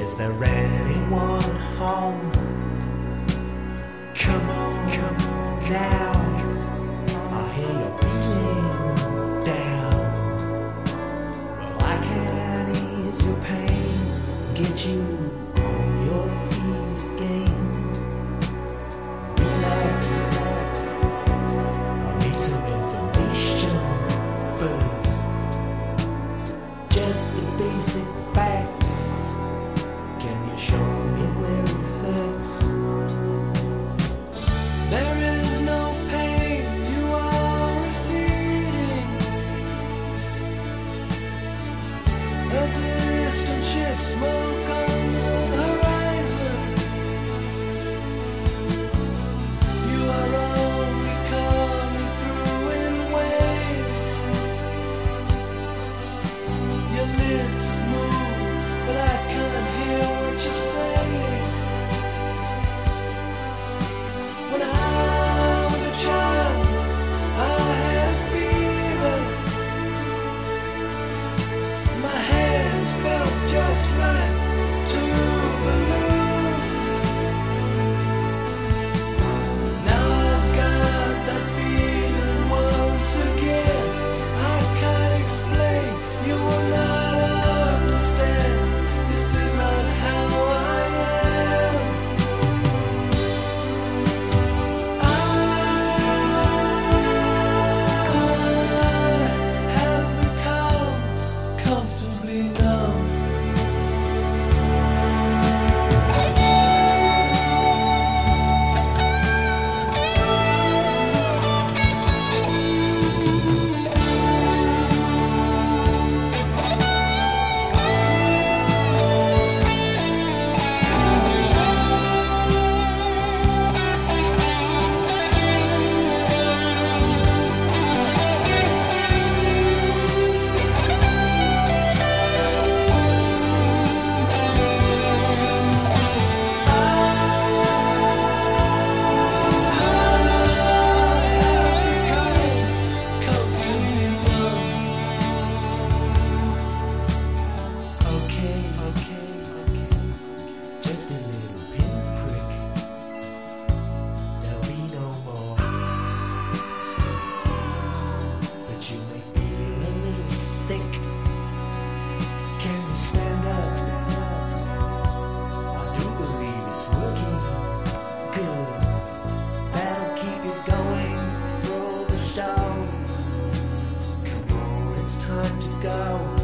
Is there anyone home? Come on now. I hear you're feeling down. Well, I can ease your pain, get you on your feet again. Relax. I need some information first. Just the basic facts. Can you show me where it hurts? There is no pain, you are receding. A distant ship, smoke on the horizon. You are only coming through in waves. Your lips move, but I can't hear what you're saying. When I was a child, I had fever. My hands felt just right to balloons. Now I've got that feeling once again. I can't explain, you will not understand. This is not how I am. Have become comfortably numb. Okay. Just a little pinprick. There'll be no more. But you may feel a little sick. Can you stand up? I do believe it's working good. That'll keep you going through the show. Come on, it's time to go.